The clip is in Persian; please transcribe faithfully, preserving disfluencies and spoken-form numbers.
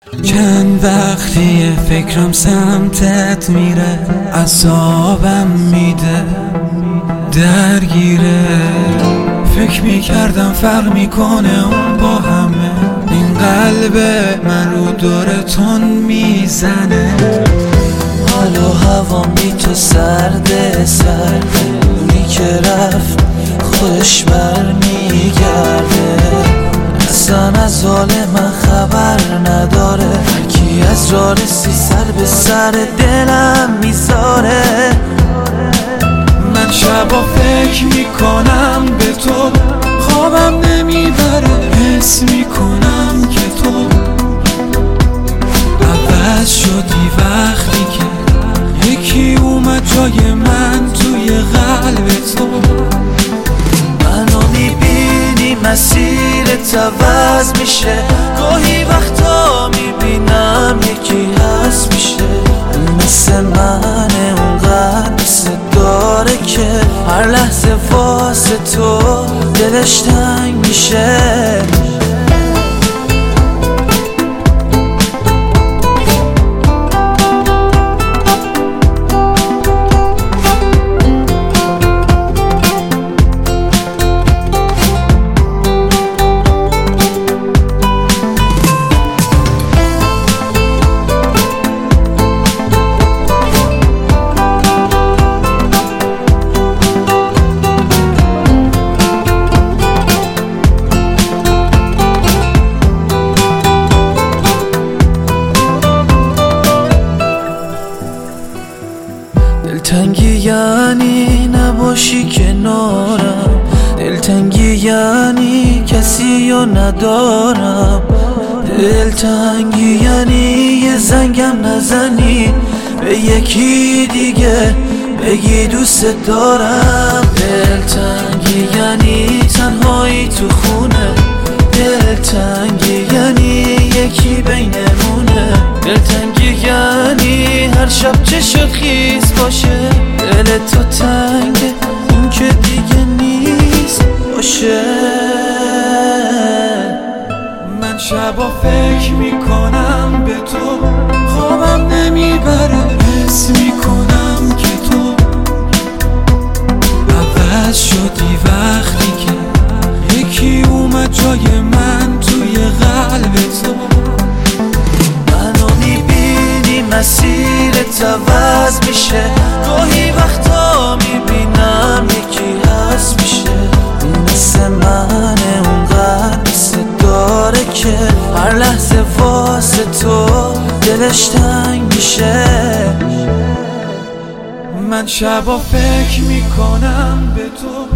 چند وقتی فکرم سمتت میره، عذابم میده، درگیره. فکر میکردم فرق میکنه اون با همه، این قلب من رو دورتون میزنه. حالا هوا بی تو سرده سرده، اونی که رفت خودش بر میگرده. اصلا از حال من خبر نداره، هرکی از راه رسی سر به سر دلم میذاره. من شبا فکر میکنم به تو، خوابم نمیبره، حس میکنم که تو عوض شدی وقتی که یکی اومد جای من توی قلب تو. منو میبینی مسیرت عوض میشه، گاهی وقتا میبینم یکی هست میشه مثل منه، اونقدر مثل داره که هر لحظه واسه تو دلش تنگ میشه. دلتنگی یعنی نباشی کنارم، دلتنگی یعنی کسی رو ندارم، دلتنگی یعنی یه زنگم نزنی به یکی دیگه بگی دوست دارم. دلتنگی یعنی تنهایی تو خونه، دلتنگی یعنی یکی بینمونه، دلتنگی یعنی هر شب چشت خیس باشه، دل تو تنگه اون که دیگه نیست باشه. من شبا فکر میکنم به تو، خوابم نمیبره، حس میکنم که تو عوض شدی وقتی که یکی اومد جای من توی قلب تو. منو میبینی مسیرت عوض میشه، گاهی وقتا میبینم یکی هست میشه مثل منه، اونقدر مثل داره که هر لحظه واسه تو دلش تنگ میشه. من شبا فکر میکنم به تو،